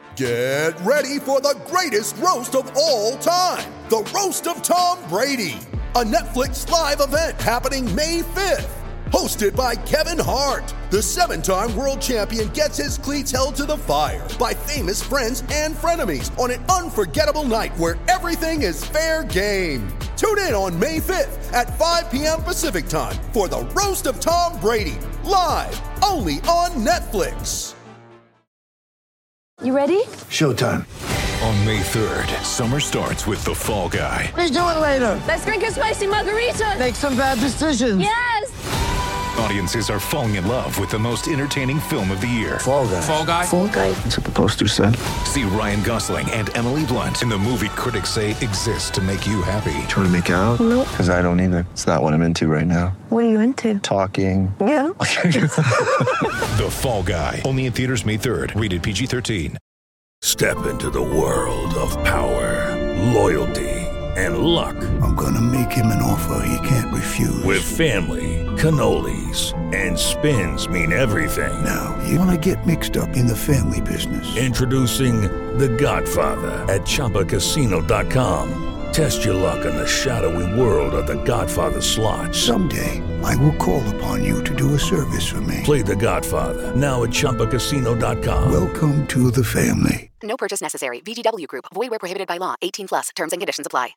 Get ready for the greatest roast of all time, the Roast of Tom Brady, a Netflix live event happening May 5th. Hosted by Kevin Hart, the 7-time world champion gets his cleats held to the fire by famous friends and frenemies on an unforgettable night where everything is fair game. Tune in on May 5th at 5 p.m. Pacific time for the Roast of Tom Brady, live only on Netflix. You ready? Showtime. On May 3rd, summer starts with The Fall Guy. Let's do it later. Let's drink a spicy margarita. Make some bad decisions. Yes! Audiences are falling in love with the most entertaining film of the year. Fall Guy. Fall Guy? Fall guy. That's what the poster said. See Ryan Gosling and Emily Blunt in the movie critics say exists to make you happy. Trying to make it out? Nope. Because I don't either. It's not what I'm into right now. What are you into? Talking. Yeah. The Fall Guy. Only in theaters May 3rd. Rated PG-13. Step into the world of power, loyalty, and luck. I'm gonna make him an offer he can't refuse. With family, cannolis, and spins mean everything. Now, you wanna get mixed up in the family business. Introducing The Godfather at ChumbaCasino.com. Test your luck in the shadowy world of The Godfather slot. Someday, I will call upon you to do a service for me. Play The Godfather, now at ChumbaCasino.com. Welcome to the family. No purchase necessary. VGW Group. Void where prohibited by law. 18 plus. Terms and conditions apply.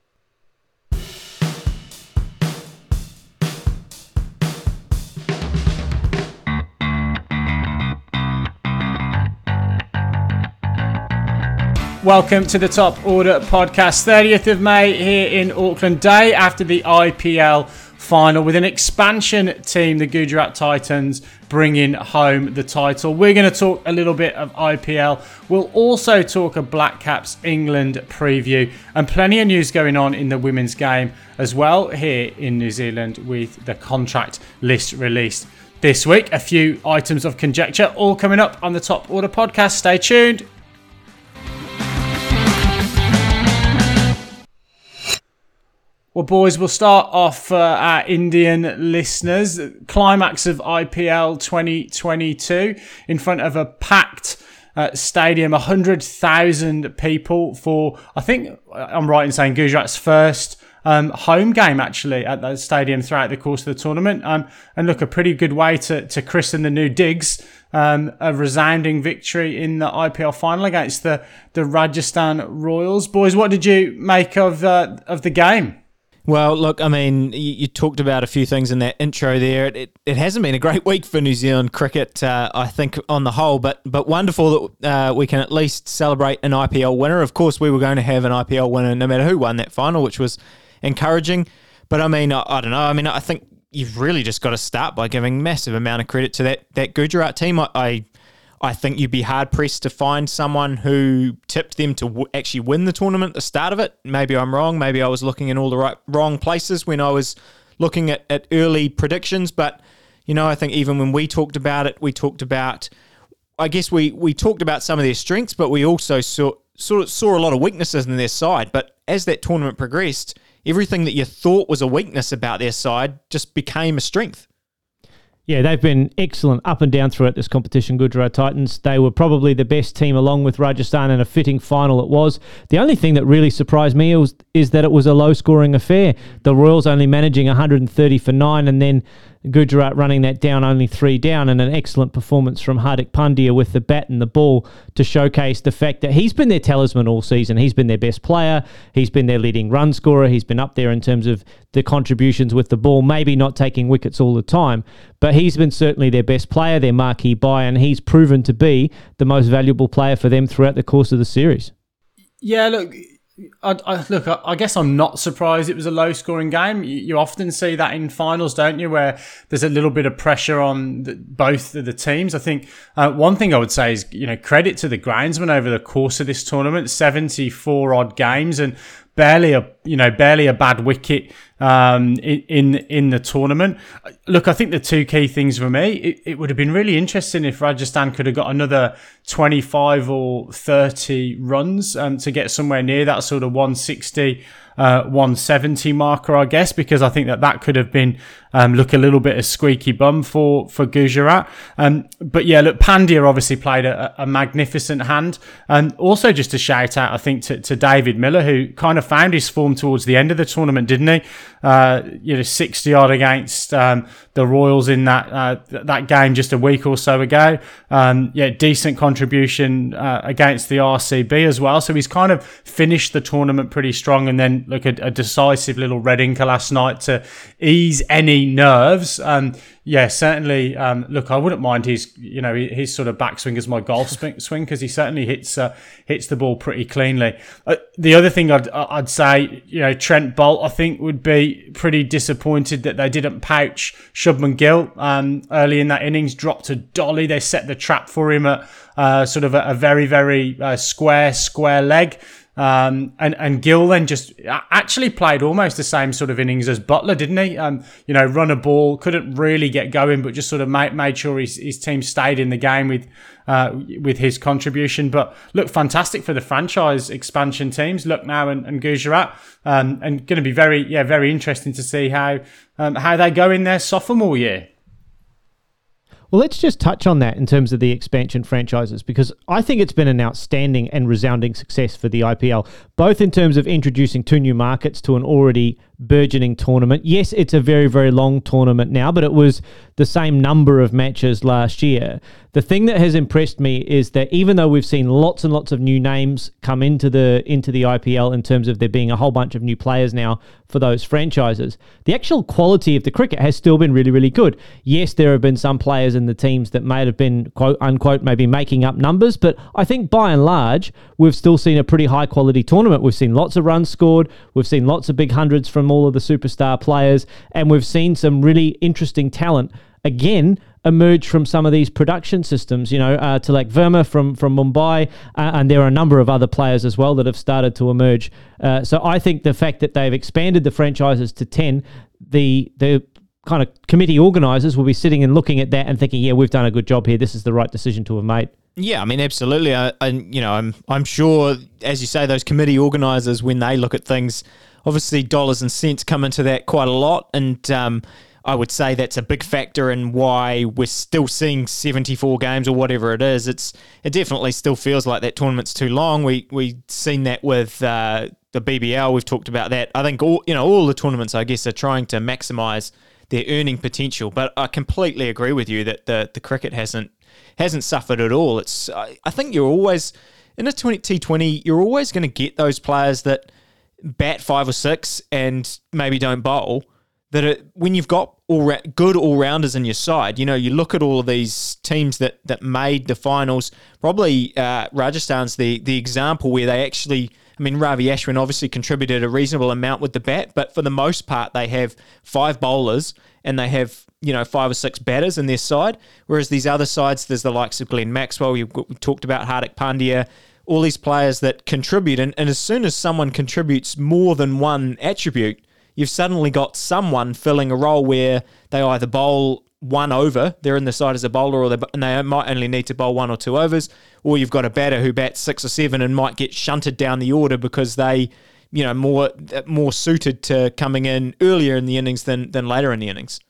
Welcome to the Top Order podcast. 30th of May here in Auckland, day after the IPL final, with an expansion team, the Gujarat Titans, bringing home the title. We're going to talk a little bit of IPL. We'll also talk a Black Caps England preview and plenty of news going on in the women's game as well here in New Zealand with the contract list released this week. A few items of conjecture all coming up on the Top Order podcast. Stay tuned. Well, boys, we'll start off for our Indian listeners. Climax of IPL 2022 in front of a packed stadium, 100,000 people for, I think I'm right in saying, Gujarat's first home game actually at that stadium throughout the course of the tournament. And look, a pretty good way to christen the new digs. A resounding victory in the IPL final against the Rajasthan Royals. Boys, what did you make of the game? Well, look, I mean, you talked about a few things in that intro there. It hasn't been a great week for New Zealand cricket, I think, on the whole, but wonderful that we can at least celebrate an IPL winner. Of course, we were going to have an IPL winner no matter who won that final, which was encouraging. But, I mean, I don't know. I mean, I think you've really just got to start by giving massive amount of credit to that Gujarat team. I think you'd be hard-pressed to find someone who tipped them to actually win the tournament at the start of it. Maybe I'm wrong. Maybe I was looking in all the wrong places when I was looking at early predictions. But, you know, I think even when we talked about it, we talked about some of their strengths, but we also saw a lot of weaknesses in their side. But as that tournament progressed, everything that you thought was a weakness about their side just became a strength. Yeah, they've been excellent up and down throughout this competition, Gujarat Titans. They were probably the best team along with Rajasthan, and a fitting final it was. The only thing that really surprised me is that it was a low-scoring affair. The Royals only managing 130 for 9, and then Gujarat running that down, only 3 down, and an excellent performance from Hardik Pandya with the bat and the ball to showcase the fact that he's been their talisman all season. He's been their best player. He's been their leading run scorer. He's been up there in terms of the contributions with the ball, maybe not taking wickets all the time, but he's been certainly their best player, their marquee buy, and he's proven to be the most valuable player for them throughout the course of the series. Yeah, look, I guess I'm not surprised it was a low-scoring game. You often see that in finals, don't you, where there's a little bit of pressure on both of the teams. I think one thing I would say is, credit to the groundsman over the course of this tournament, 74 odd games and barely a bad wicket in the tournament. Look, I think the two key things for me, it would have been really interesting if Rajasthan could have got another 25 or 30 runs to get somewhere near that sort of 160 170 marker, I guess, because I think that could have been look a little bit of squeaky bum for Gujarat. But yeah, look, Pandya obviously played a magnificent hand. And also just a shout out, I think, to David Miller, who kind of found his form towards the end of the tournament, didn't he? 60 odd against the Royals in that game just a week or so ago. Decent contribution against the RCB as well. So he's kind of finished the tournament pretty strong, and then look at a decisive little red inker last night to ease any nerves. Certainly. Look, I wouldn't mind his sort of backswing as my golf swing, because he certainly hits the ball pretty cleanly. The other thing I'd say, Trent Bolt, I think, would be pretty disappointed that they didn't pouch Shubman Gill early in that innings. Dropped a dolly. They set the trap for him at sort of a very, very square leg. And Gill then just actually played almost the same sort of innings as Butler, didn't he? Run a ball, couldn't really get going, but just sort of made sure his team stayed in the game with his contribution. But look, fantastic for the franchise expansion teams, Lucknow and Gujarat, and going to be very interesting to see how they go in their sophomore year. Well, let's just touch on that in terms of the expansion franchises, because I think it's been an outstanding and resounding success for the IPL, both in terms of introducing 2 new markets to an already burgeoning tournament. Yes, it's a very, very long tournament now, but it was the same number of matches last year. The thing that has impressed me is that even though we've seen lots and lots of new names come into the IPL in terms of there being a whole bunch of new players now for those franchises, the actual quality of the cricket has still been really, really good. Yes, there have been some players in the teams that may have been, quote unquote, maybe making up numbers, but I think by and large, we've still seen a pretty high quality tournament. We've seen lots of runs scored. We've seen lots of big hundreds from all of the superstar players, and we've seen some really interesting talent again emerge from some of these production systems. Tilak Verma from Mumbai, and there are a number of other players as well that have started to emerge. So I think the fact that they've expanded the franchises to 10, the kind of committee organisers will be sitting and looking at that and thinking, yeah, we've done a good job here. This is the right decision to have made. Yeah, I mean, absolutely. I'm sure, as you say, those committee organisers, when they look at things, obviously dollars and cents come into that quite a lot, and I would say that's a big factor in why we're still seeing 74 games or whatever it is. It definitely still feels like that tournament's too long. We've seen that with the BBL. We've talked about that. I think all the tournaments, I guess, are trying to maximise their earning potential. But I completely agree with you that the cricket hasn't suffered at all. I think you're always in a T20. You're always going to get those players that bat 5 or 6 and maybe don't bowl. When you've got good all-rounders in your side, you look at all of these teams that made the finals. Probably Rajasthan's the example where they actually, Ravi Ashwin obviously contributed a reasonable amount with the bat, but for the most part they have 5 bowlers and they have 5 or 6 batters in their side, whereas these other sides, there's the likes of Glenn Maxwell, we talked about Hardik Pandya, all these players that contribute, and as soon as someone contributes more than one attribute, you've suddenly got someone filling a role where they either bowl 1 over, they're in the side as a bowler, and they might only need to bowl 1 or 2 overs, or you've got a batter who bats 6 or 7 and might get shunted down the order because they, more suited to coming in earlier in the innings than later in the innings.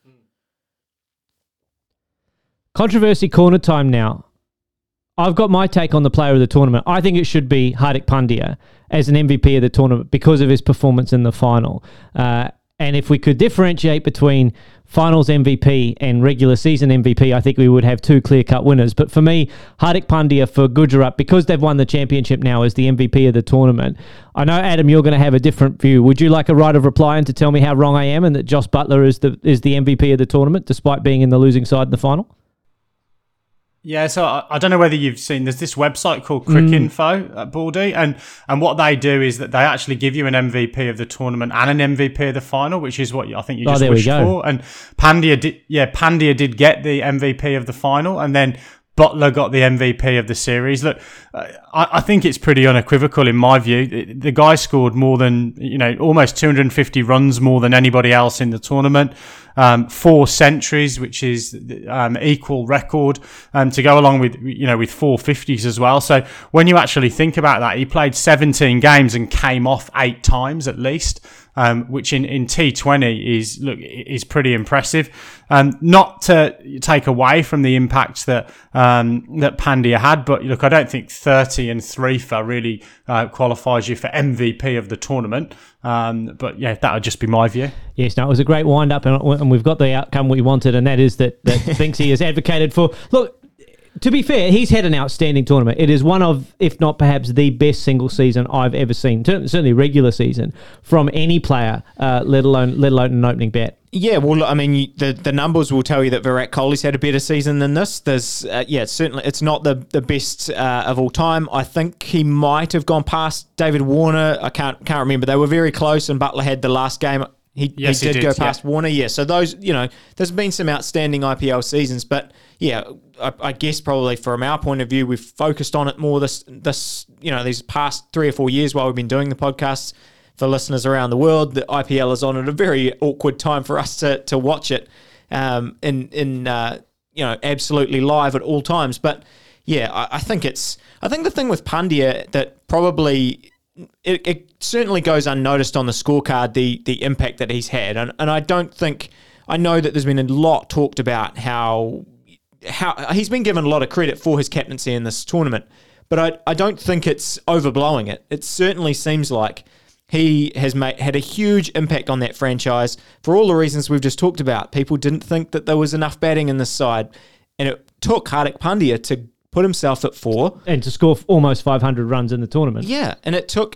Controversy corner time now. I've got my take on the player of the tournament. I think it should be Hardik Pandya as an MVP of the tournament because of his performance in the final. And if we could differentiate between finals MVP and regular season MVP, I think we would have 2 clear-cut winners. But for me, Hardik Pandya for Gujarat, because they've won the championship now, is the MVP of the tournament. I know, Adam, you're going to have a different view. Would you like a right of reply and to tell me how wrong I am and that Josh Buttler is the MVP of the tournament despite being in the losing side in the final? Yeah, so I don't know whether you've seen, there's this website called Cricinfo at Baldy, and what they do is that they actually give you an MVP of the tournament and an MVP of the final, which is what I think you just wished for. And Pandya did get the MVP of the final, and then Butler got the MVP of the series. Look, I think it's pretty unequivocal in my view. The guy scored more than, almost 250 runs more than anybody else in the tournament. 4 centuries, which is equal record, to go along with 450s as well. So when you actually think about that, he played 17 games and came off 8 times at least. Which in T20 is pretty impressive. Not to take away from the impact that Pandya had, but look, I don't think 30 and 3 for really qualifies you for MVP of the tournament. But yeah, that would just be my view. Yes, no, it was a great wind up, and we've got the outcome we wanted, and that is that Binksy has advocated for. Look, to be fair, he's had an outstanding tournament. It is one of, if not perhaps the best single season I've ever seen, certainly regular season, from any player, let alone an opening bat. Yeah, well, I mean, the numbers will tell you that Virat Kohli's had a better season than this. There's, certainly it's not the best of all time. I think he might have gone past David Warner. I can't remember. They were very close, and Butler had the last game. He did go past Warner. Yeah, so those, there's been some outstanding IPL seasons, but yeah, I guess probably from our point of view, we've focused on it more this these past 3 or 4 years while we've been doing the podcasts. For listeners around the world, the IPL is on at a very awkward time for us to watch it absolutely live at all times. But yeah, I think the thing with Pandya that probably it certainly goes unnoticed on the scorecard, the impact that he's had, and I know that there's been a lot talked about how he's been given a lot of credit for his captaincy in this tournament, but I don't think it's overblowing it. It certainly seems like he has had a huge impact on that franchise for all the reasons we've just talked about. People didn't think that there was enough batting in this side, and it took Hardik Pandya to put himself at 4 and to score almost 500 runs in the tournament. Yeah, and it took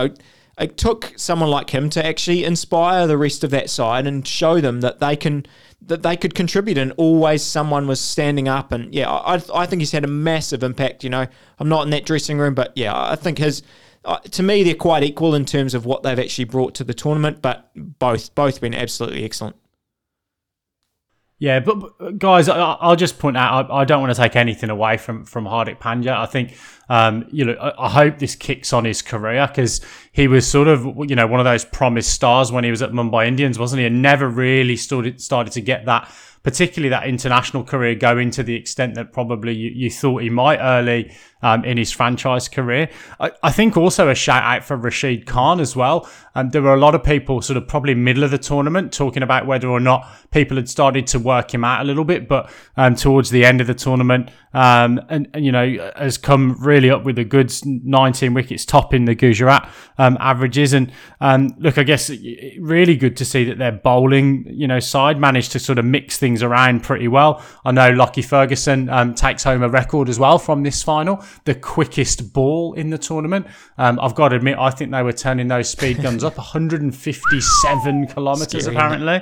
someone like him to actually inspire the rest of that side and show them that they could contribute, and always someone was standing up. And yeah, I think he's had a massive impact. I'm not in that dressing room, but yeah, I think to me, they're quite equal in terms of what they've actually brought to the tournament, but both been absolutely excellent. Yeah, but guys, I'll just point out, I don't want to take anything away from Hardik Pandya. I think, I hope this kicks on his career, because he was sort of, one of those promised stars when he was at Mumbai Indians, wasn't he? And never really started to get that, particularly that international career going to the extent that probably you thought he might early in his franchise career. I think also a shout out for Rashid Khan as well. There were a lot of people sort of probably middle of the tournament talking about whether or not people had started to work him out a little bit, but towards the end of the tournament, has come really up with a good 19 wickets, topping the Gujarat averages. And look, I guess really good to see that their bowling, side managed to sort of mix things around pretty well. I know Lockie Ferguson takes home a record as well from this final, the quickest ball in the tournament. I've got to admit, I think they were turning those speed guns up 157 kilometres apparently.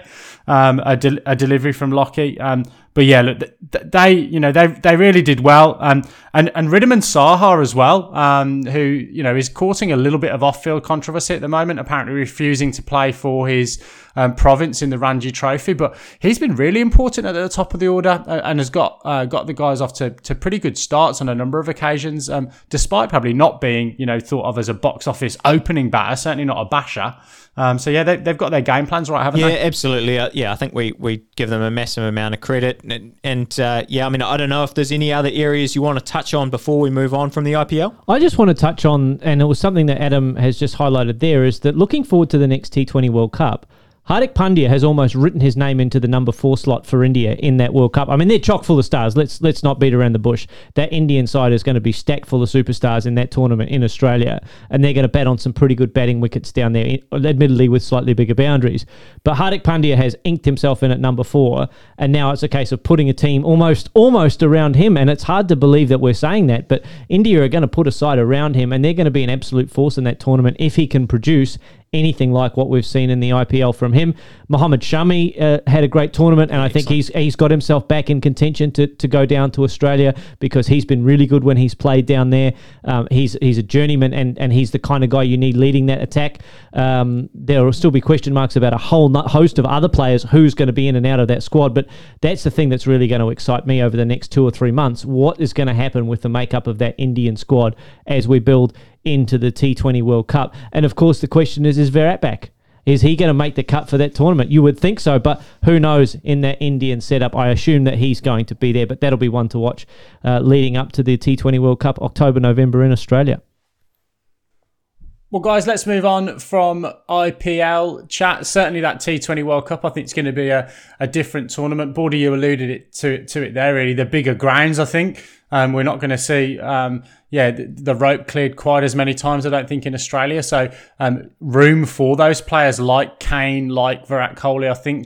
A delivery from Lockie. But yeah, look, they really did well. And Riddiman Saha as well, who, is courting a little bit of off-field controversy at the moment, apparently refusing to play for his province in the Ranji Trophy. But he's been really important at the top of the order, and has got the guys off to pretty good starts on a number of occasions, despite probably not being, thought of as a box office opening batter, certainly not a basher. So yeah, they've got their game plans right, haven't they? Yeah, absolutely. I think we give them a massive amount of credit. And I mean, I don't know if there's any other areas you want to touch on before we move on from the IPL. I just want to touch on, and it was something that Adam has just highlighted there, is that looking forward to the next T20 World Cup, Hardik Pandya has almost written his name into the number 4 slot for India in that World Cup. I mean, they're chock full of stars. Let's not beat around the bush. That Indian side is going to be stacked full of superstars in that tournament in Australia, and they're going to bat on some pretty good batting wickets down there, admittedly with slightly bigger boundaries. But Hardik Pandya has inked himself in at number 4, and now it's a case of putting a team almost around him, and it's hard to believe that we're saying that, but India are going to put a side around him, and they're going to be an absolute force in that tournament if he can produce anything like what we've seen in the IPL from him. Mohammad Shami had a great tournament, and I think he's got himself back in contention to go down to Australia because he's been really good when he's played down there. He's a journeyman, and he's the kind of guy you need leading that attack. There will still be question marks about a whole host of other players who's going to be in and out of that squad, but that's the thing that's really going to excite me over the next 2 or 3 months. What is going to happen with the makeup of that Indian squad as we build into the T20 World Cup? And of course the question is Virat back? Is he going to make the cut for that tournament? You would think so, but who knows in that Indian setup? I assume that he's going to be there, but that'll be one to watch leading up to the T20 World Cup, October, November in Australia. Well, guys, let's move on from IPL chat. Certainly that T20 World Cup, I think it's going to be a different tournament. Bordy, you alluded to it there, really. The bigger grounds, I think. We're not going to see the rope cleared quite as many times, I don't think, in Australia. So room for those players like Kane, like Virat Kohli, I think,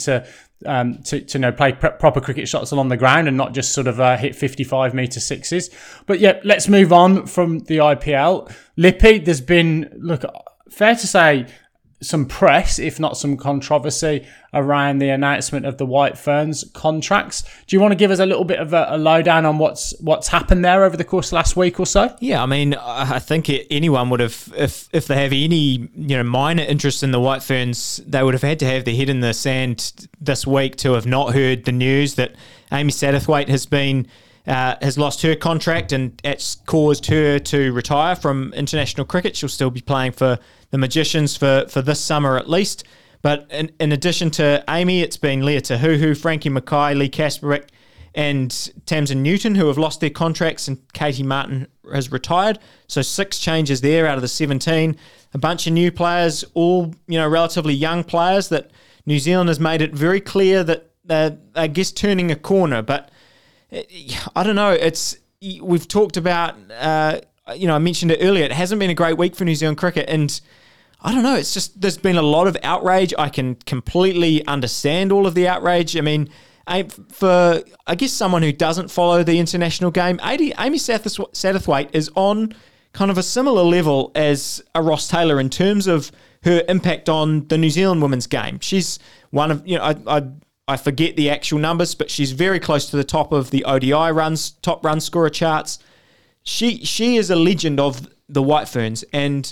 to play proper cricket shots along the ground and not just sort of hit 55-metre sixes. But yeah, let's move on from the IPL. Lippy, there's been, fair to say, some press, if not some controversy, around the announcement of the White Ferns contracts. Do you want to give us a little bit of a lowdown on what's happened there over the course of last week or so? Yeah, I mean, I think anyone would have, if they have any minor interest in the White Ferns, they would have had to have their head in the sand this week to have not heard the news that Amy Satterthwaite has lost her contract, and it's caused her to retire from international cricket. She'll still be playing for the Magicians for this summer at least. But in addition to Amy, it's been Leah Tahuhu, Frankie Mackay, Lee Kasperek and Tamsin Newton who have lost their contracts, and Katie Martin has retired. So 6 changes there out of the 17. A bunch of new players, all relatively young players that New Zealand has made it very clear that they're, I guess, turning a corner. But I don't know. We've talked about, I mentioned it earlier. It hasn't been a great week for New Zealand cricket, and I don't know. It's just there's been a lot of outrage. I can completely understand all of the outrage. I mean, for I guess someone who doesn't follow the international game, Amy Satterthwaite is on kind of a similar level as a Ross Taylor in terms of her impact on the New Zealand women's game. She's one of I forget the actual numbers, but she's very close to the top of the ODI top run scorer charts. She is a legend of the White Ferns, and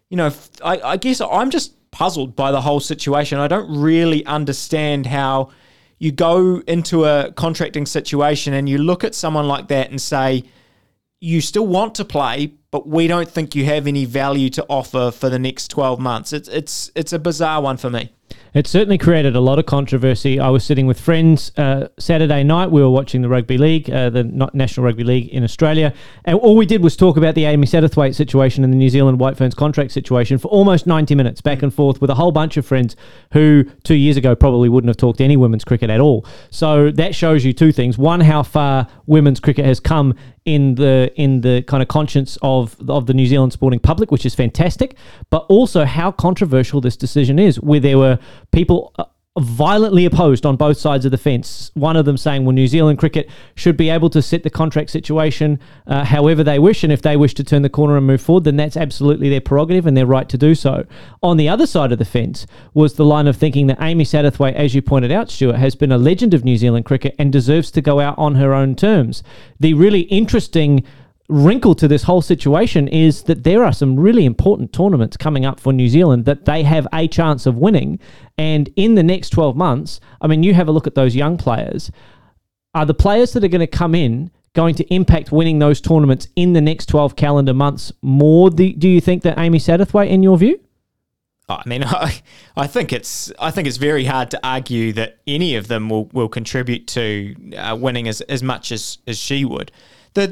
I guess I'm just puzzled by the whole situation. I don't really understand how you go into a contracting situation and you look at someone like that and say, you still want to play, but we don't think you have any value to offer for the next 12 months. It's a bizarre one for me. It certainly created a lot of controversy. I was sitting with friends Saturday night. We were watching the Rugby League, the National Rugby League in Australia. And all we did was talk about the Amy Satterthwaite situation and the New Zealand White Ferns contract situation for almost 90 minutes, back and forth with a whole bunch of friends who 2 years ago probably wouldn't have talked any women's cricket at all. So that shows you two things. One, how far women's cricket has come in the kind of conscience of the New Zealand sporting public, which is fantastic, but also how controversial this decision is, where there were people violently opposed on both sides of the fence. One of them saying, well, New Zealand cricket should be able to set the contract situation however they wish, and if they wish to turn the corner and move forward, then that's absolutely their prerogative and their right to do so. On the other side of the fence was the line of thinking that Amy Satterthwaite, as you pointed out, Stuart, has been a legend of New Zealand cricket and deserves to go out on her own terms. The really interesting wrinkle to this whole situation is that there are some really important tournaments coming up for New Zealand that they have a chance of winning. And in the next 12 months, I mean, you have a look at those young players. Are the players that are going to come in going to impact winning those tournaments in the next 12 calendar months more, do you think, that Amy Satterthwaite, in your view? I mean, I think it's very hard to argue that any of them will contribute to winning as much as she would. The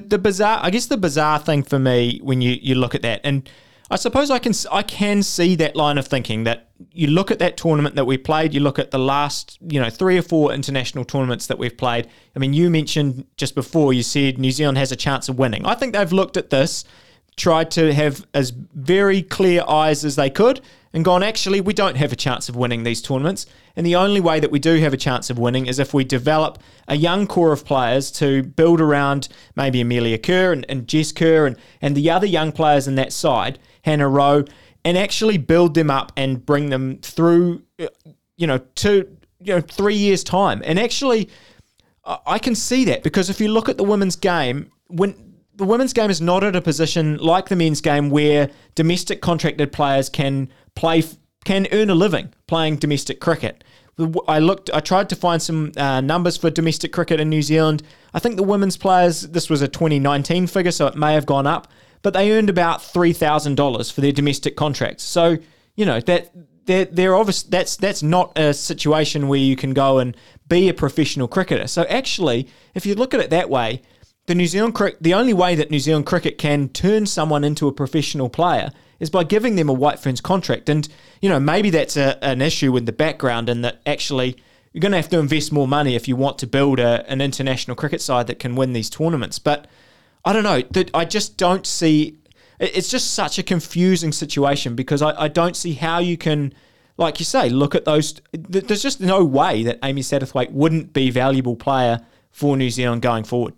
bizarre thing for me when you look at that, and I suppose I can see that line of thinking, that you look at that tournament that we played, you look at the last 3 or 4 international tournaments that we've played. I mean, you mentioned just before, you said New Zealand has a chance of winning. I think they've looked at this, tried to have as very clear eyes as they could, and gone, actually, we don't have a chance of winning these tournaments. And the only way that we do have a chance of winning is if we develop a young core of players to build around maybe Amelia Kerr and Jess Kerr and the other young players in that side, Hannah Rowe, and actually build them up and bring them through, to 3 years' time. And actually, I can see that, because if you look at the women's game, when the women's game is not at a position like the men's game where domestic contracted players can earn a living playing domestic cricket. I tried to find some numbers for domestic cricket in New Zealand. I think the women's players, this was a 2019 figure, so it may have gone up, but they earned about $3,000 for their domestic contracts. So, they're obvious. That's not a situation where you can go and be a professional cricketer. So actually, if you look at it that way, the only way that New Zealand cricket can turn someone into a professional player is by giving them a White Ferns contract. And, maybe that's an issue with the background, and that actually you're going to have to invest more money if you want to build an international cricket side that can win these tournaments. But I don't know. I just don't see... It's just such a confusing situation, because I don't see how you can, like you say, look at those... There's just no way that Amy Satterthwaite wouldn't be a valuable player for New Zealand going forward.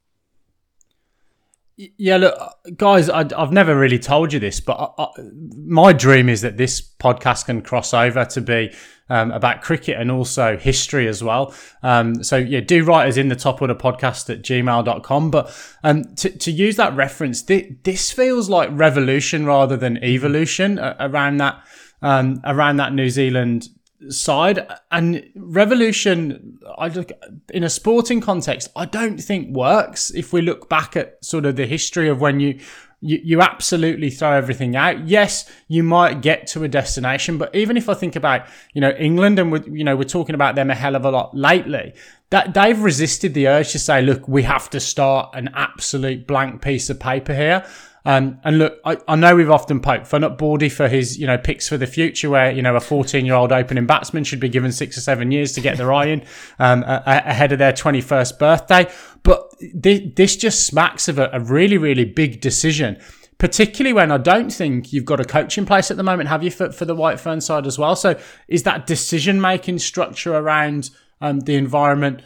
Yeah, look, guys, I've never really told you this, but my dream is that this podcast can cross over to be about cricket and also history as well. Do write us in the top of the podcast at gmail.com. But to use that reference, this feels like revolution rather than evolution around that New Zealand side. And revolution, in a sporting context, I don't think works if we look back at sort of the history of when you absolutely throw everything out. Yes, you might get to a destination, but even if I think about England, and we're talking about them a hell of a lot lately, that they've resisted the urge to say, look, we have to start an absolute blank piece of paper here. And look, I know we've often poked fun at Bordy for his, picks for the future, where, a 14-year-old opening batsman should be given 6 or 7 years to get their eye in ahead of their 21st birthday. But this just smacks of a really, really big decision, particularly when I don't think you've got a coach in place at the moment, have you, for the White Fern side as well? So is that decision-making structure around the environment,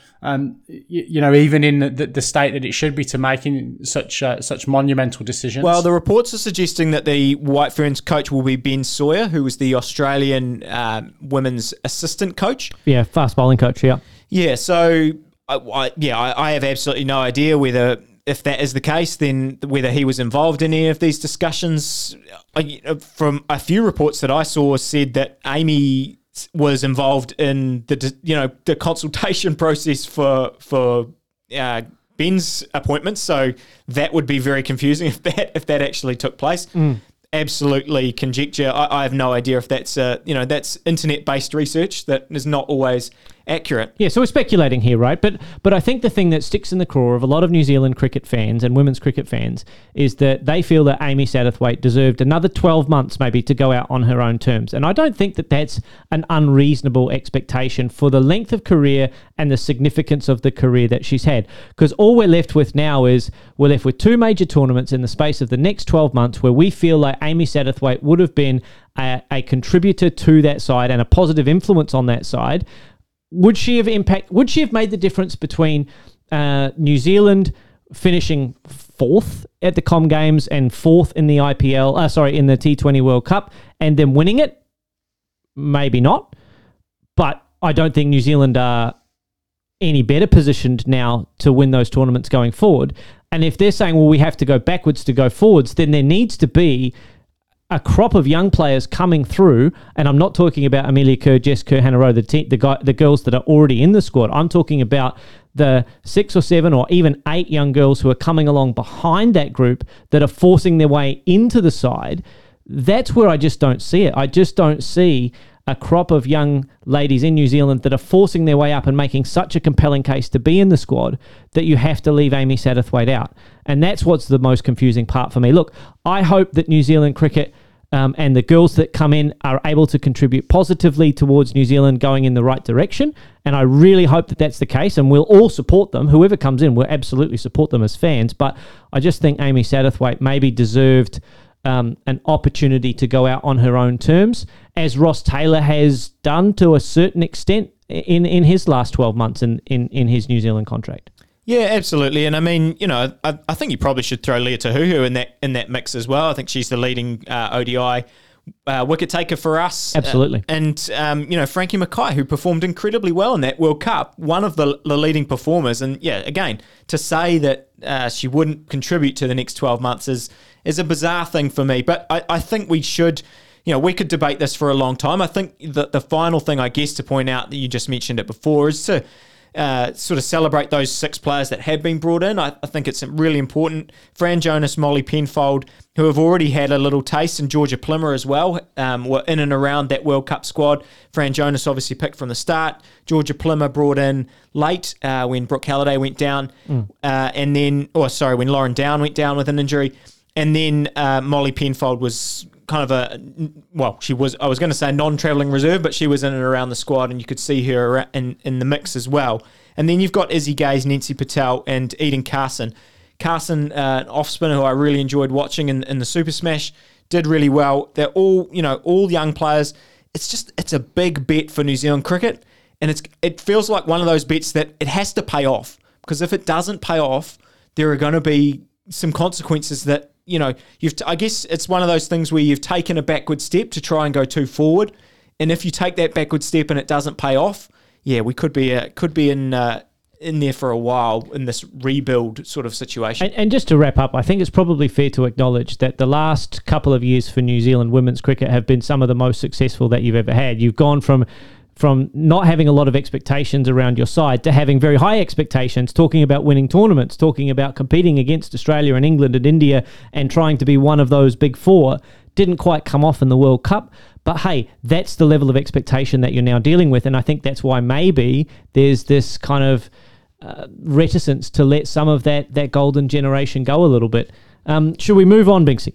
even in the state that it should be, to making such monumental decisions? Well, the reports are suggesting that the White Ferns coach will be Ben Sawyer, who was the Australian women's assistant coach. Yeah, fast bowling coach, yeah. Yeah, so I have absolutely no idea if that is the case, then whether he was involved in any of these discussions. From a few reports that I saw, said that Amy was involved in the consultation process for Ben's appointment. So that would be very confusing if that actually took place. Absolutely conjecture. I have no idea if that's that's internet-based research that is not always accurate. Yeah, so we're speculating here, right? But I think the thing that sticks in the craw of a lot of New Zealand cricket fans and women's cricket fans is that they feel that Amy Satterthwaite deserved another 12 months maybe to go out on her own terms. And I don't think that that's an unreasonable expectation for the length of career and the significance of the career that she's had. Because all we're left with now is we're left with 2 major tournaments in the space of the next 12 months where we feel like Amy Satterthwaite would have been a contributor to that side and a positive influence on that side. Would she have made the difference between New Zealand finishing 4th at the Com Games and 4th in the in the T20 World Cup and then winning it? Maybe not. But I don't think New Zealand are any better positioned now to win those tournaments going forward. And if they're saying, well, we have to go backwards to go forwards, then there needs to be a crop of young players coming through, and I'm not talking about Amelia Kerr, Jess Kerr, Hannah Rowe, the girls that are already in the squad. I'm talking about the 6 or 7 or even 8 young girls who are coming along behind that group that are forcing their way into the side. That's where I just don't see it. I just don't see a crop of young ladies in New Zealand that are forcing their way up and making such a compelling case to be in the squad that you have to leave Amy Satterthwaite out. And that's what's the most confusing part for me. Look, I hope that New Zealand cricket and the girls that come in are able to contribute positively towards New Zealand going in the right direction. And I really hope that that's the case, and we'll all support them. Whoever comes in, we'll absolutely support them as fans. But I just think Amy Satterthwaite maybe deserved an opportunity to go out on her own terms, as Ross Taylor has done to a certain extent in his last 12 months in his New Zealand contract. Yeah, absolutely. And I mean, I think you probably should throw Leah Tahuhu in that mix as well. I think she's the leading ODI wicket taker for us. Absolutely. And Frankie Mackay, who performed incredibly well in that World Cup, one of the leading performers. And yeah, again, to say that she wouldn't contribute to the next 12 months is a bizarre thing for me. But I think we should, we could debate this for a long time. I think that the final thing, I guess, to point out that you just mentioned it before is to sort of celebrate those 6 players that have been brought in. I think it's really important. Fran Jonas, Molly Penfold, who have already had a little taste, and Georgia Plimmer as well, were in and around that World Cup squad. Fran Jonas obviously picked from the start. Georgia Plimmer brought in late when Brooke Halliday went down, when Lauren Down went down with an injury. And then Molly Penfold was kind of I was going to say a non-travelling reserve, but she was in and around the squad, and you could see her in the mix as well. And then you've got Izzy Gaze, Nancy Patel, and Eden Carson. Carson, an off-spinner who I really enjoyed watching in the Super Smash, did really well. They're all young players. It's a big bet for New Zealand cricket, and it feels like one of those bets that it has to pay off, because if it doesn't pay off, there are going to be some consequences that, I guess it's one of those things where you've taken a backward step to try and go too forward. And if you take that backward step and it doesn't pay off, we could be in there for a while in this rebuild sort of situation. And just to wrap up, I think it's probably fair to acknowledge that the last couple of years for New Zealand women's cricket have been some of the most successful that you've ever had. You've gone from not having a lot of expectations around your side to having very high expectations, talking about winning tournaments, talking about competing against Australia and England and India and trying to be one of those big 4. Didn't quite come off in the World Cup. But hey, that's the level of expectation that you're now dealing with. And I think that's why maybe there's this kind of reticence to let some of that golden generation go a little bit. Should we move on, Binksy?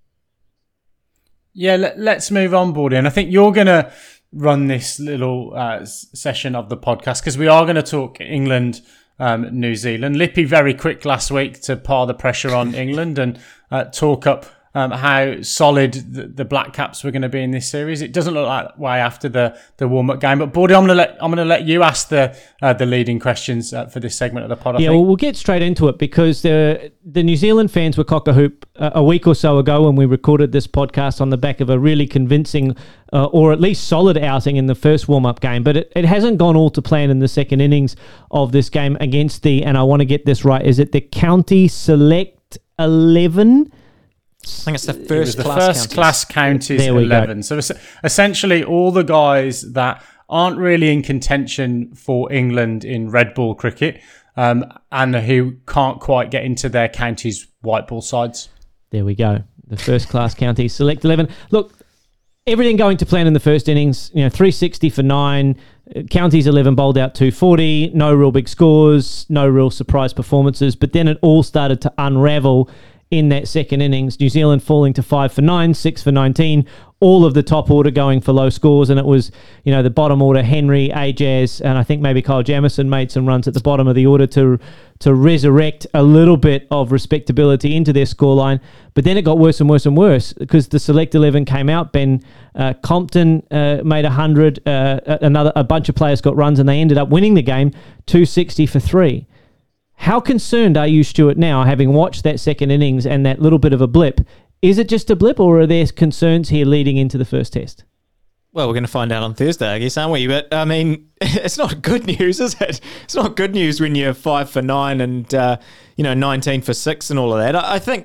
Yeah, let's move on, Bordy. And I think you're going to run this little session of the podcast, because we are going to talk England, New Zealand. Lippy very quick last week to par the pressure on England and talk up how solid the Black Caps were going to be in this series. It doesn't look that way after the warm-up game. But Bordy, I'm going to let you ask the leading questions for this segment of the pod. Well, we'll get straight into it, because the New Zealand fans were cock-a-hoop a week or so ago when we recorded this podcast on the back of a really convincing or at least solid outing in the first warm-up game. But it hasn't gone all to plan in the second innings of this game against and I want to get this right, is it the County Select 11? I think it's the first class counties 11. So essentially all the guys that aren't really in contention for England in red ball cricket and who can't quite get into their counties white ball sides. There we go. The first class counties select 11. Look, everything going to plan in the first innings, 360 for 9, counties 11 bowled out 240, no real big scores, no real surprise performances, but then it all started to unravel in that second innings. New Zealand falling to 5 for 9, 6 for 19, all of the top order going for low scores, and it was, the bottom order, Henry, Ajaz, and I think maybe Kyle Jamieson made some runs at the bottom of the order to resurrect a little bit of respectability into their scoreline. But then it got worse and worse and worse, because the Select 11 came out. Ben Compton made 100, a bunch of players got runs, and they ended up winning the game 260 for 3. How concerned are you, Stuart, now, having watched that second innings and that little bit of a blip? Is it just a blip, or are there concerns here leading into the first test? Well, we're going to find out on Thursday, I guess, aren't we? But, I mean, it's not good news, is it? It's not good news when you're 5 for 9 and, 19 for 6 and all of that. I think,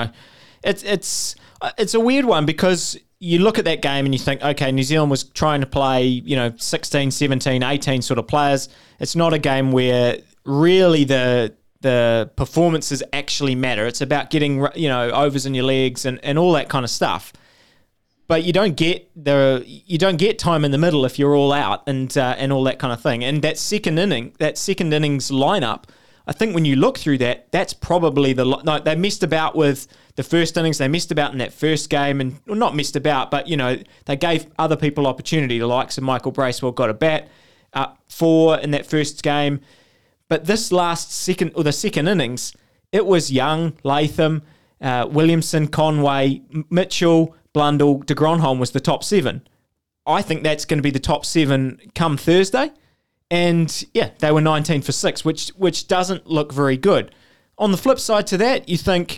it's a weird one, because you look at that game and you think, okay, New Zealand was trying to play, 16, 17, 18 sort of players. It's not a game where really the performances actually matter. It's about getting, overs in your legs and all that kind of stuff. But you don't get time in the middle if you're all out and all that kind of thing. And that second innings lineup, I think when you look through that, that's probably they messed about with the first innings. They messed about in that first game, and well, not messed about, but they gave other people opportunity. The likes of Michael Bracewell got a bat, 4 in that first game. But this the second innings, it was Young, Latham, Williamson, Conway, Mitchell, Blundell, de Gronholm was the top 7. I think that's going to be the top 7 come Thursday. And yeah, they were 19 for 6, which doesn't look very good. On the flip side to that, you think,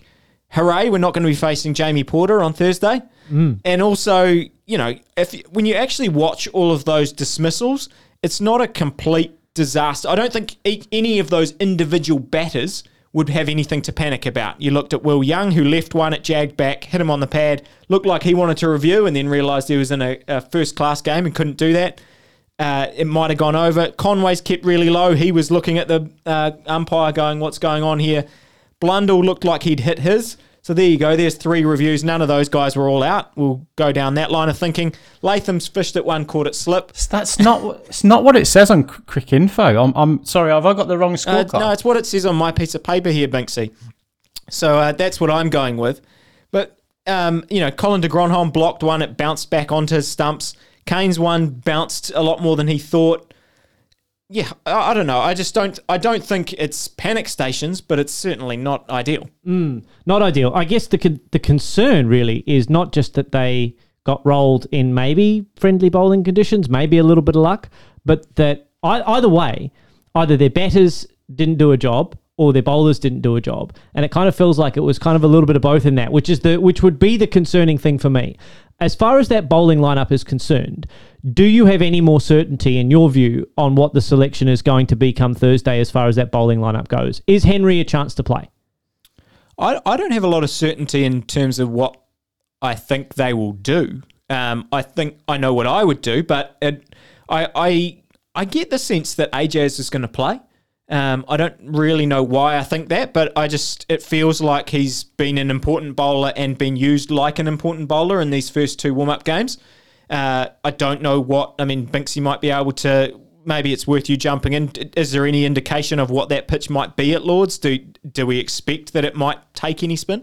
hooray, we're not going to be facing Jamie Porter on Thursday. And also, when you actually watch all of those dismissals, it's not a complete disaster. I don't think any of those individual batters would have anything to panic about. You looked at Will Young, who left one at jagged back, hit him on the pad, looked like he wanted to review and then realised he was in a first-class game and couldn't do that. It might have gone over. Conway's kept really low. He was looking at the umpire going, what's going on here? Blundell looked like he'd hit his. So there you go. There's 3 reviews. None of those guys were all out. We'll go down that line of thinking. Latham's fished at one, caught it slip. It's not what it says on Crick Info. I'm sorry, have I got the wrong scorecard? No, it's what it says on my piece of paper here, Binksy. So that's what I'm going with. But, Colin de Gronholm blocked one. It bounced back onto his stumps. Kane's one bounced a lot more than he thought. Yeah, I don't know. I don't think it's panic stations, but it's certainly not ideal. Not ideal. I guess the concern really is not just that they got rolled in maybe friendly bowling conditions, maybe a little bit of luck, but that either way, either their batters didn't do a job or their bowlers didn't do a job. And it kind of feels like it was kind of a little bit of both in that, which would be the concerning thing for me. As far as that bowling lineup is concerned, do you have any more certainty in your view on what the selection is going to be come Thursday as far as that bowling lineup goes? Is Henry a chance to play? I don't have a lot of certainty in terms of what I think they will do. I think I know what I would do, but I get the sense that Ajaz is going to play. I don't really know why I think that, but it feels like he's been an important bowler and been used like an important bowler in these first 2 warm-up games. I don't know Binksy might be able to, maybe it's worth you jumping in. Is there any indication of what that pitch might be at Lords? Do we expect that it might take any spin?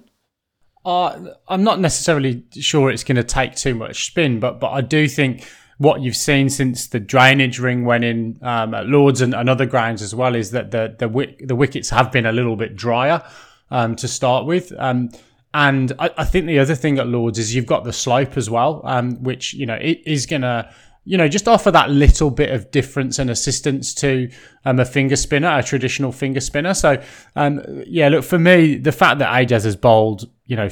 I'm not necessarily sure it's going to take too much spin, but I do think what you've seen since the drainage ring went in at Lords and other grounds as well is that the wickets have been a little bit drier to start with. And I think the other thing at Lords is you've got the slope as well, which, it is going to, just offer that little bit of difference and assistance to a finger spinner, a traditional finger spinner. So, look, for me, the fact that Ajaz has bowled,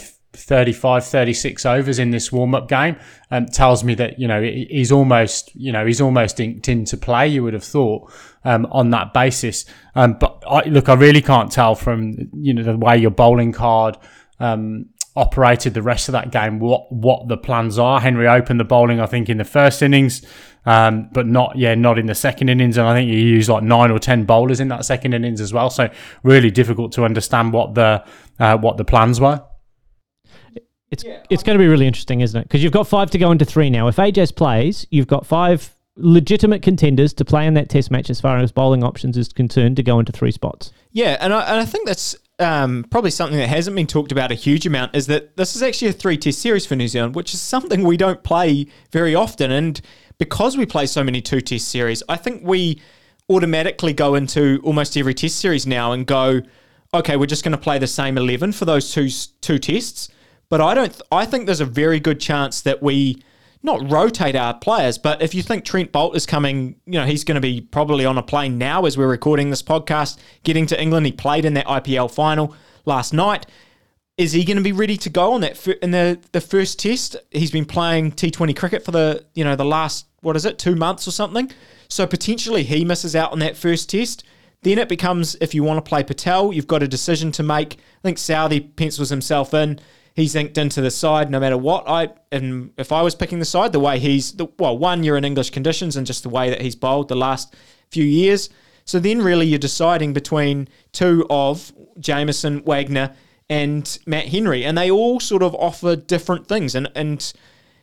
35, 36 overs in this warm-up game tells me that, he's almost inked into play, you would have thought, on that basis. But I really can't tell from, the way your bowling card operated the rest of that game what the plans are. Henry opened the bowling, I think, in the first innings, but not in the second innings, and I think he used like 9 or 10 bowlers in that second innings as well. So really difficult to understand what the plans were. It's going to be really interesting, isn't it? Because you've got 5 to go into 3 now. If Ajaz plays, you've got 5 legitimate contenders to play in that test match as far as bowling options is concerned to go into 3 spots. Yeah, and I think that's probably something that hasn't been talked about a huge amount, is that this is actually a 3-test series for New Zealand, which is something we don't play very often. And because we play so many 2-test series, I think we automatically go into almost every test series now and go, okay, we're just going to play the same 11 for those two tests. But I think there's a very good chance that we not rotate our players, but if you think Trent Boult is coming, he's going to be probably on a plane now as we're recording this podcast, getting to England. He played in that IPL final last night. Is he going to be ready to go on that in the first test? He's been playing T20 cricket for the last 2 months or something. So potentially he misses out on that first test. Then it becomes, if you want to play Patel, you've got a decision to make. I think Southee pencils himself in. He's inked into the side no matter what. If I was picking the side, the way you're in English conditions and just the way that he's bowled the last few years. So then really you're deciding between 2 of Jamieson, Wagner and Matt Henry, and they all sort of offer different things. And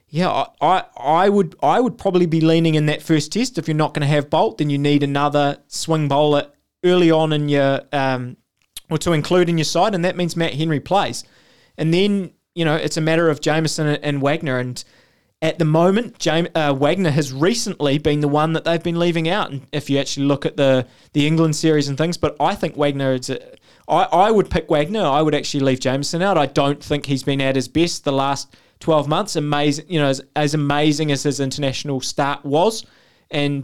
I would probably be leaning in that first test. If you're not going to have Boult, then you need another swing bowler early on in your or to include in your side, and that means Matt Henry plays. And then, it's a matter of Jamieson and Wagner. And at the moment, Wagner has recently been the one that they've been leaving out. And if you actually look at the England series and things, but I think Wagner I would pick Wagner. I would actually leave Jamieson out. I don't think he's been at his best the last 12 months. Amazing, as amazing as his international start was. And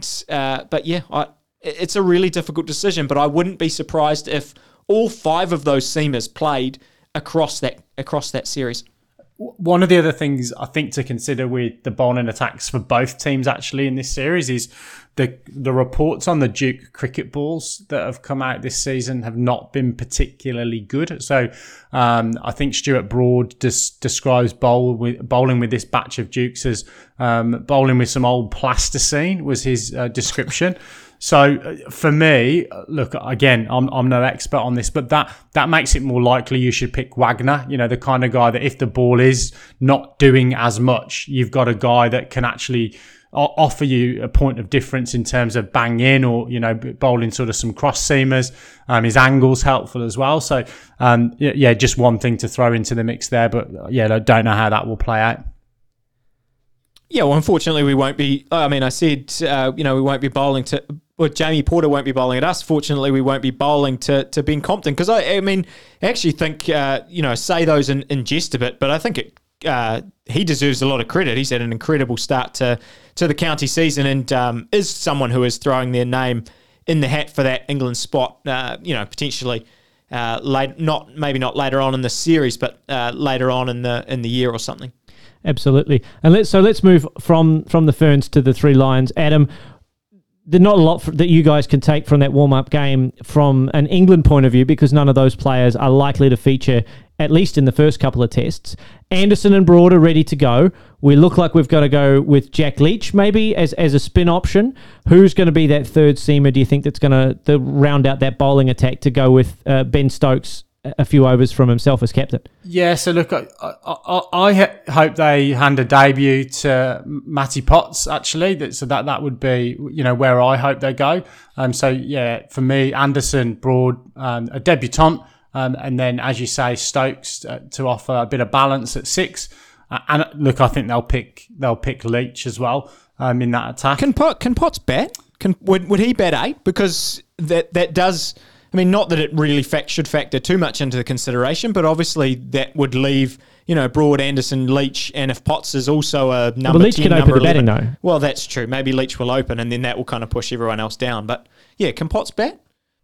it's a really difficult decision. But I wouldn't be surprised if all 5 of those seamers played across that across that series. One of the other things I think to consider with the bowling attacks for both teams actually in this series is the reports on the Duke cricket balls that have come out this season have not been particularly good. So I think Stuart Broad describes bowling with this batch of Dukes as bowling with some old plasticine was his description. So for me, look, again, I'm no expert on this, but that makes it more likely you should pick Wagner, the kind of guy that if the ball is not doing as much, you've got a guy that can actually offer you a point of difference in terms of bang in or, bowling sort of some cross seamers. His angle's helpful as well. So, just one thing to throw into the mix there, but I don't know how that will play out. Yeah, well, unfortunately, we won't be. I said, we won't be bowling to. Well, Jamie Porter won't be bowling at us. Fortunately, we won't be bowling to Ben Compton because I actually think say those in jest a bit, but I think he deserves a lot of credit. He's had an incredible start to the county season and is someone who is throwing their name in the hat for that England spot. Potentially maybe not later on in the series, but later on in the year or something. Absolutely. And let's move from the Ferns to the Three Lions. Adam, there's not a lot that you guys can take from that warm-up game from an England point of view because none of those players are likely to feature at least in the first couple of tests. Anderson and Broad are ready to go. We look like we've got to go with Jack Leach maybe as a spin option. Who's going to be that third seamer, do you think, that's going to round out that bowling attack to go with Ben Stokes a few overs from himself as captain? Yeah, so look, I hope they hand a debut to Matty Potts, actually. So that would be, where I hope they go. For me, Anderson, Broad, a debutant, and then, as you say, Stokes to offer a bit of balance at 6. And look, I think they'll pick Leach as well in that attack. Can Potts bat? Would he bat 8? Because that does. Not that it really should factor too much into the consideration, but obviously that would leave, Broad, Anderson, Leach, and if Potts is also a number 10, Leach can open the batting though. Well, that's true. Maybe Leach will open, and then that will kind of push everyone else down. But yeah, can Potts bat?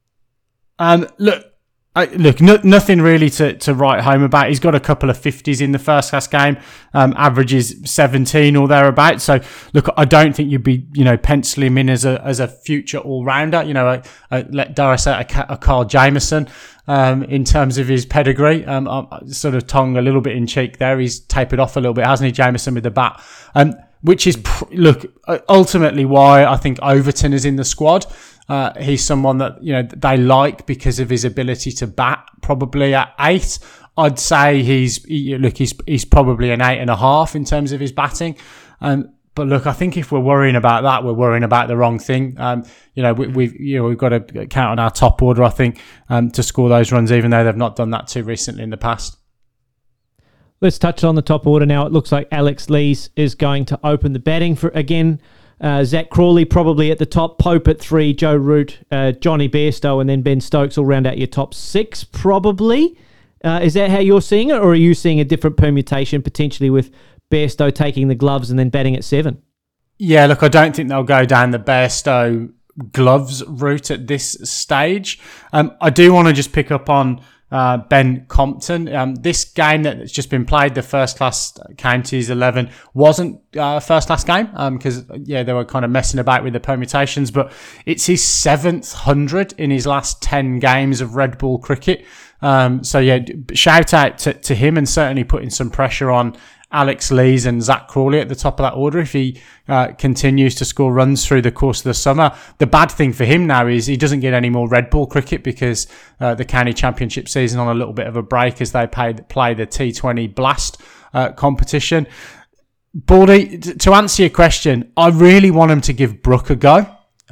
Nothing really to write home about. He's got a couple of 50s in the first class game, averages 17 or thereabouts. So look, I don't think you'd be, penciling him in as a future all-rounder, dare I say a Carl Jameson, in terms of his pedigree. Sort of tongue a little bit in cheek there. He's tapered off a little bit, hasn't he, Jameson, with the bat? Which is, ultimately why I think Overton is in the squad. He's someone that, they like because of his ability to bat, probably at 8. I'd say he's probably an 8.5 in terms of his batting. But look, I think if we're worrying about that, we're worrying about the wrong thing. We've got to count on our top order, I think, to score those runs, even though they've not done that too recently in the past. Let's touch on the top order now. It looks like Alex Lees is going to open the batting for again. Zach Crawley probably at the top, Pope at 3, Joe Root, Johnny Bairstow, and then Ben Stokes will round out your top 6 probably. Is that how you're seeing it, or are you seeing a different permutation potentially with Bairstow taking the gloves and then batting at 7? Yeah, look, I don't think they'll go down the Bairstow gloves route at this stage. I do want to just pick up on Ben Compton. This game that's just been played, the first class counties 11, wasn't first class game because they were kind of messing about with the permutations, but it's his 7th 100 in his last 10 games of red ball cricket. Shout out to him, and certainly putting some pressure on Alex Lees and Zach Crawley at the top of that order if he continues to score runs through the course of the summer. The bad thing for him now is he doesn't get any more red ball cricket because the county championship season on a little bit of a break as they play the T20 Blast competition. Baldy, to answer your question, I really want him to give Brook a go.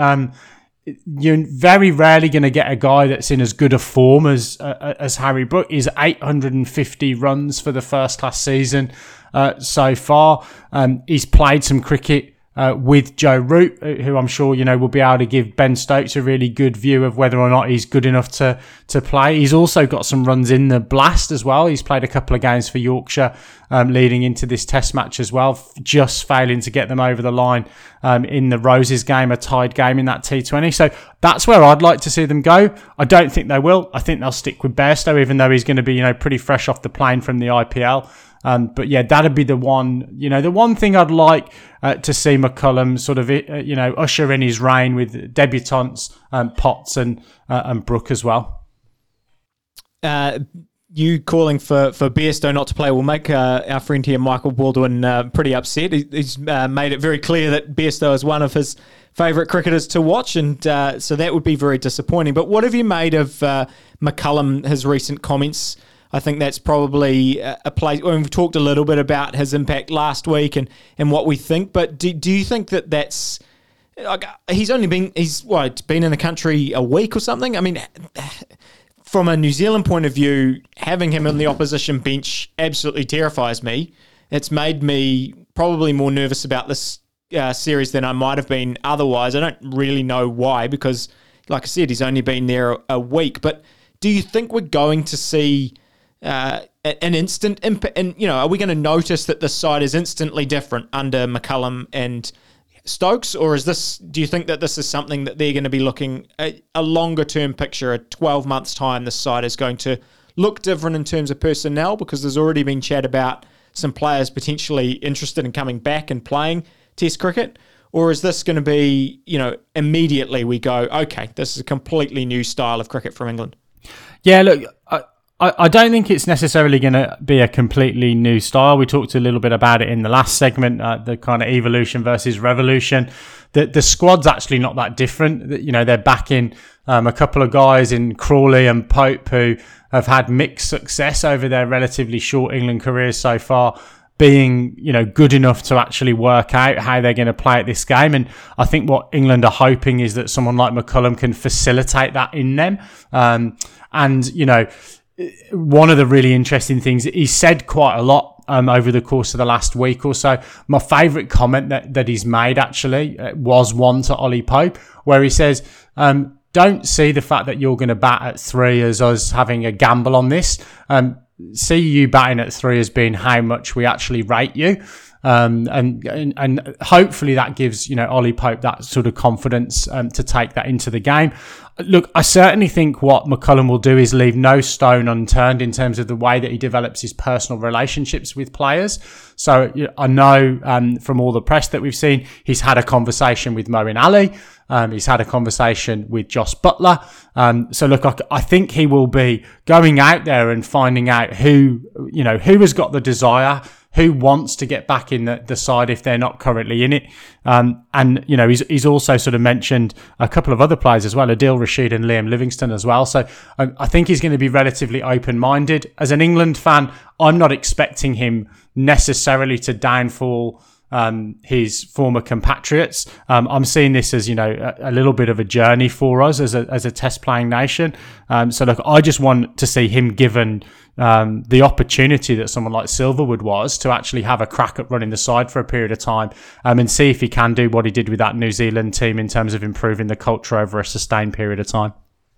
You're very rarely going to get a guy that's in as good a form as Harry Brook. He's 850 runs for the first class season so far. He's played some cricket with Joe Root, who I'm sure, will be able to give Ben Stokes a really good view of whether or not he's good enough to play. He's also got some runs in the Blast as well. He's played a couple of games for Yorkshire leading into this test match as well, just failing to get them over the line in the Roses game, a tied game in that T20. So that's where I'd like to see them go. I don't think they will. I think they'll stick with Bairstow, even though he's going to be, pretty fresh off the plane from the IPL. But yeah, that'd be the one, the one thing I'd like to see McCullum sort of, usher in his reign with debutants, Potts and Brook as well. You calling for Bairstow not to play will make our friend here, Michael Baldwin, pretty upset. He's made it very clear that Bairstow is one of his favourite cricketers to watch, and so that would be very disappointing. But what have you made of McCullum, his recent comments? I think that's probably a place. We've talked a little bit about his impact last week and what we think, but do you think that's like he's been in the country a week or something? I mean, from a New Zealand point of view, having him on the opposition bench absolutely terrifies me. It's made me probably more nervous about this series than I might have been otherwise. I don't really know why, because, like I said, he's only been there a week. But do you think we're going to see an instant impact? And, are we going to notice that the side is instantly different under McCullum and Stokes? Or do you think that this is something that they're going to be looking at a longer term picture, a 12 months time, this side is going to look different in terms of personnel? Because there's already been chat about some players potentially interested in coming back and playing Test cricket. Or is this going to be, immediately we go, okay, this is a completely new style of cricket from England? Yeah, look, I don't think it's necessarily going to be a completely new style. We talked a little bit about it in the last segment, the kind of evolution versus revolution. The squad's actually not that different. They're backing a couple of guys in Crawley and Pope who have had mixed success over their relatively short England careers so far, being, good enough to actually work out how they're going to play at this game. And I think what England are hoping is that someone like McCullum can facilitate that in them. One of the really interesting things, he said quite a lot over the course of the last week or so. My favourite comment that he's made actually was one to Ollie Pope, where he says, don't see the fact that you're going to bat at 3 as us having a gamble on this. See you batting at 3 as being how much we actually rate you. And hopefully that gives, Ollie Pope that sort of confidence to take that into the game. Look, I certainly think what McCullum will do is leave no stone unturned in terms of the way that he develops his personal relationships with players. So I know from all the press that we've seen, he's had a conversation with Moeen Ali. He's had a conversation with Jos Buttler. So look, I think he will be going out there and finding out who has got the desire, who wants to get back in the side if they're not currently in it. He's also sort of mentioned a couple of other players as well, Adil Rashid and Liam Livingstone as well. So I think he's going to be relatively open-minded. As an England fan, I'm not expecting him necessarily to downfall his former compatriots. I'm seeing this as, a little bit of a journey for us as a test playing nation. So look, I just want to see him given the opportunity that someone like Silverwood was to actually have a crack at running the side for a period of time and see if he can do what he did with that New Zealand team in terms of improving the culture over a sustained period of time.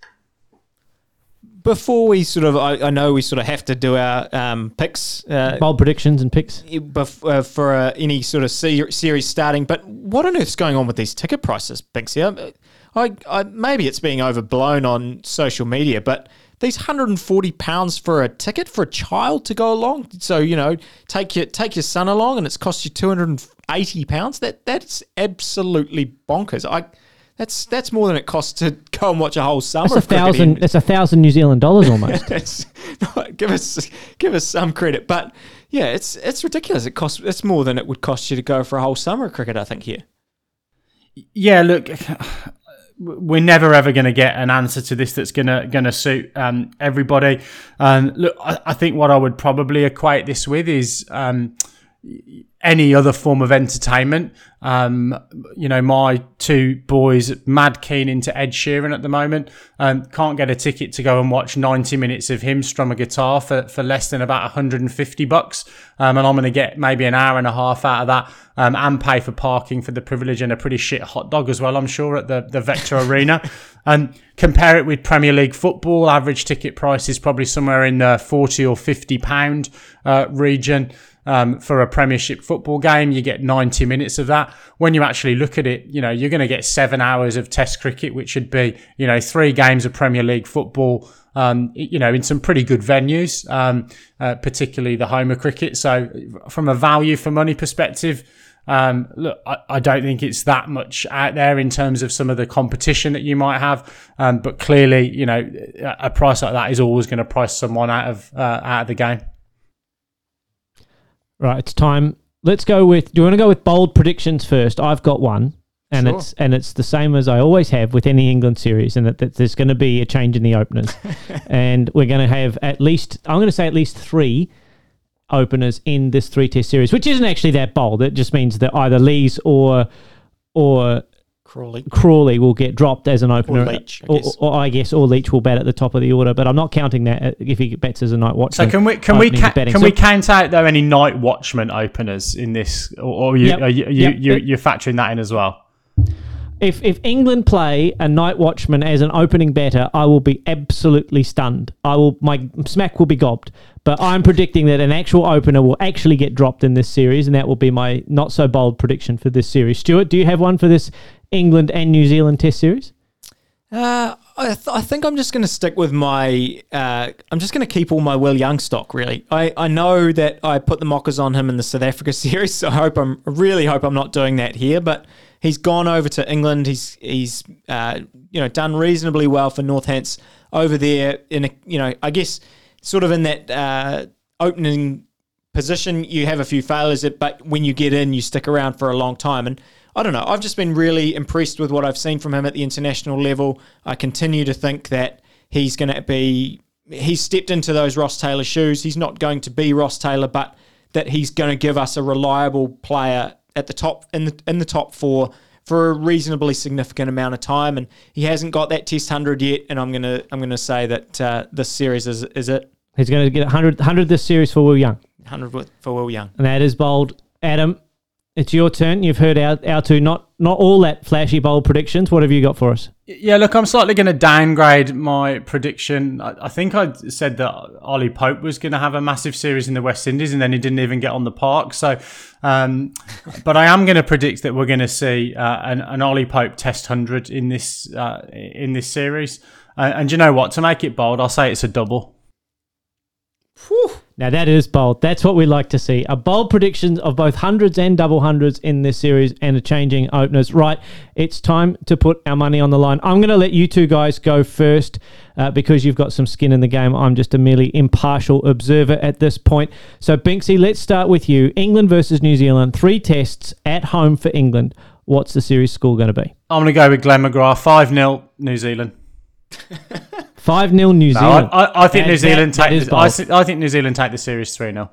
Before we I know we have to do our picks. Bold predictions and picks. For any sort of series starting. But what on earth's going on with these ticket prices, Binksy? I maybe it's being overblown on social media, but these £140 for a ticket for a child to go along. So, take your son along and it's cost you £280. That's absolutely bonkers. That's more than it costs to go and watch a whole summer. That's $1,000 New Zealand dollars almost. Give us some credit, but yeah, it's ridiculous. It's more than it would cost you to go for a whole summer of cricket, I think, here. Yeah, look, we're never ever going to get an answer to this that's going to suit everybody. Look, I think what I would probably equate this with is any other form of entertainment. My two boys, mad keen into Ed Sheeran at the moment, can't get a ticket to go and watch 90 minutes of him strum a guitar for less than about $150. And I'm going to get maybe an hour and a half out of that, and pay for parking for the privilege and a pretty shit hot dog as well, I'm sure, at the Vector Arena. And compare it with Premier League football, average ticket price is probably somewhere in the £40 or £50 region. For a Premiership football game, you get 90 minutes of that. When you actually look at it, you're going to get 7 hours of Test cricket, which should be, 3 games of Premier League football, in some pretty good venues, particularly the home of cricket. So from a value for money perspective, look, I don't think it's that much out there in terms of some of the competition that you might have. But clearly, a price like that is always going to price someone out of the game. Right, it's time. Let's go with. Do you want to go with bold predictions first? I've got one, and Sure. it's the same as I always have with any England series, and that there's going to be a change in the openers, and we're going to have at least 3 openers in this 3-test series, which isn't actually that bold. It just means that either Lees or Crawley will get dropped as an opener, or Leach, or Leach will bat at the top of the order. But I'm not counting that if he bats as a night watchman. So can we count out though any night watchman openers in this, or you're factoring that in as well? If England play a night watchman as an opening batter, I will be absolutely stunned. My smack will be gobbed. But I'm predicting that an actual opener will actually get dropped in this series, and that will be my not so bold prediction for this series. Stuart, do you have one for this England and New Zealand Test series? I think I'm just going to stick with my. I'm just going to keep all my Will Young stock. Really, I know that I put the mockers on him in the South Africa series, so I really hope I'm not doing that here. But he's gone over to England. He's done reasonably well for Northants over there. I guess sort of in that opening position, you have a few failures, but when you get in, you stick around for a long time. And I don't know, I've just been really impressed with what I've seen from him at the international level. I continue to think that he's stepped into those Ross Taylor shoes. He's not going to be Ross Taylor, but that he's going to give us a reliable player at the top, in the top 4 for a reasonably significant amount of time. And he hasn't got that Test 100 yet, and I'm gonna say that this series is it. He's going to get 100 this series for Will Young. 100 for Will Young. And that is bold. Adam, it's your turn. You've heard our two not all that flashy bold predictions. What have you got for us? Yeah, look, I'm slightly going to downgrade my prediction. I think I said that Ollie Pope was going to have a massive series in the West Indies, and then he didn't even get on the park. So, but I am going to predict that we're going to see an Ollie Pope Test 100 in this series. And you know what? To make it bold, I'll say it's a double. Whew. Now that is bold. That's what we like to see. A bold prediction of both hundreds and double hundreds in this series, and a changing openers. Right, it's time to put our money on the line. I'm going to let you two guys go first because you've got some skin in the game. I'm just a merely impartial observer at this point. So Binksy, let's start with you. England versus New Zealand, 3 tests at home for England. What's the series score going to be? I'm going to go with Glenn McGrath, 5-0 New Zealand. 5-0 New Zealand. I think New Zealand take. I think New Zealand take the series 3-0.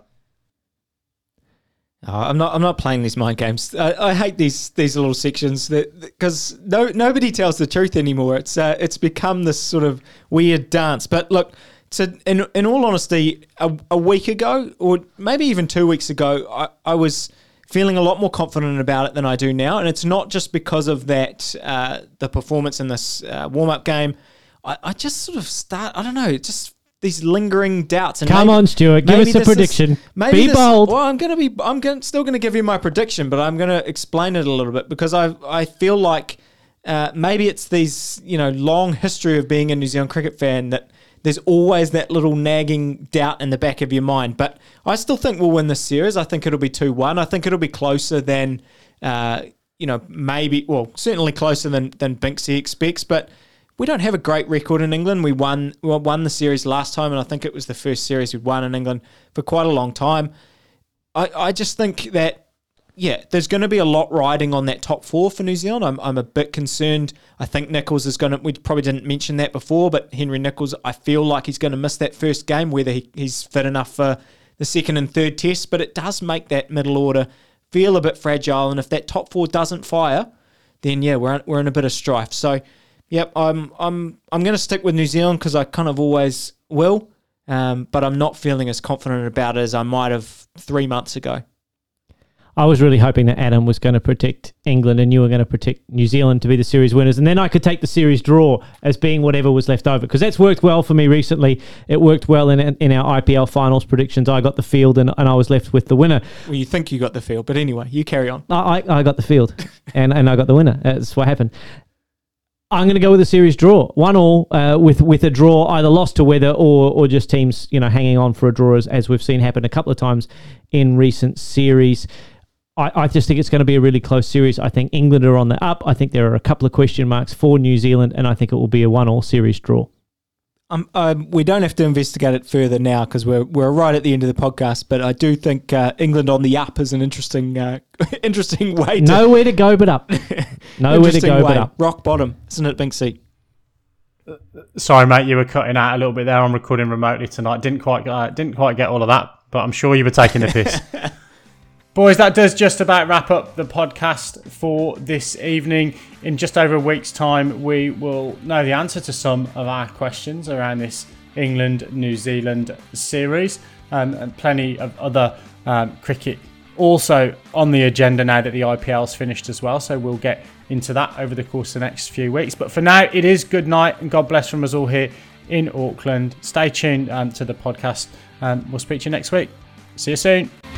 I'm not playing these mind games. I hate these little sections because nobody tells the truth anymore. It's become this sort of weird dance. But look, in all honesty, a week ago, or maybe even 2 weeks ago, I was feeling a lot more confident about it than I do now. And it's not just because of that the performance in this warm-up game. I just sort of I don't know, just these lingering doubts. And Come on, Stuart, give us a prediction. Be bold. Well, I'm still going to give you my prediction, but I'm going to explain it a little bit because I feel like maybe it's these, long history of being a New Zealand cricket fan that there's always that little nagging doubt in the back of your mind. But I still think we'll win this series. I think it'll be 2-1. I think it'll be closer than, certainly closer than Binksy expects, but we don't have a great record in England. We won the series last time, and I think it was the first series we'd won in England for quite a long time. I just think that, there's going to be a lot riding on that top 4 for New Zealand. I'm a bit concerned. I think Nicholls is going to, we probably didn't mention that before, but Henry Nicholls, I feel like he's going to miss that first game, whether he's fit enough for the second and third tests, but it does make that middle order feel a bit fragile. And if that top four doesn't fire, then yeah, we're in a bit of strife. So, yep, I'm going to stick with New Zealand because I kind of always will, but I'm not feeling as confident about it as I might have 3 months ago. I was really hoping that Adam was going to predict England and you were going to predict New Zealand to be the series winners, and then I could take the series draw as being whatever was left over, because that's worked well for me recently. It worked well in our IPL finals predictions. I got the field and I was left with the winner. Well, you think you got the field, but anyway, you carry on. I got the field and I got the winner. That's what happened. I'm going to go with a series draw, 1-1, with a draw, either lost to weather or just teams hanging on for a draw, as we've seen happen a couple of times in recent series. I just think it's going to be a really close series. I think England are on the up. I think there are a couple of question marks for New Zealand, and I think it will be a 1-1 series draw. We don't have to investigate it further now because we're right at the end of the podcast. But I do think England on the up is an interesting interesting way. Nowhere to go but up. Nowhere to go but up. Rock bottom, isn't it, Binksy? Sorry, mate, you were cutting out a little bit there. I'm recording remotely tonight. Didn't quite get all of that, but I'm sure you were taking the piss. Boys, that does just about wrap up the podcast for this evening. In just over a week's time, we will know the answer to some of our questions around this England-New Zealand series, and plenty of other cricket also on the agenda now that the IPL's finished as well. So we'll get into that over the course of the next few weeks. But for now, it is good night and God bless from us all here in Auckland. Stay tuned to the podcast. We'll speak to you next week. See you soon.